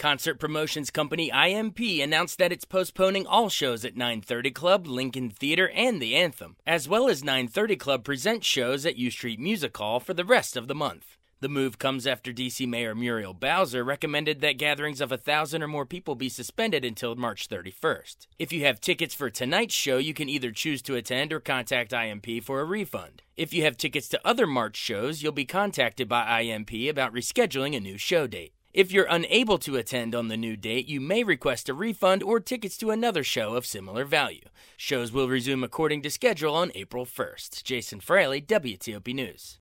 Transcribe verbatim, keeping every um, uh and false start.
Concert promotions company I M P announced that it's postponing all shows at nine thirty Club, Lincoln Theater, and the Anthem, as well as nine thirty Club presents shows at U Street Music Hall for the rest of the month. The move comes after D C Mayor Muriel Bowser recommended that gatherings of a thousand or more people be suspended until March thirty-first. If you have tickets for tonight's show, you can either choose to attend or contact I M P for a refund. If you have tickets to other March shows, you'll be contacted by I M P about rescheduling a new show date. If you're unable to attend on the new date, you may request a refund or tickets to another show of similar value. Shows will resume according to schedule on April first. Jason Fraley, W T O P News.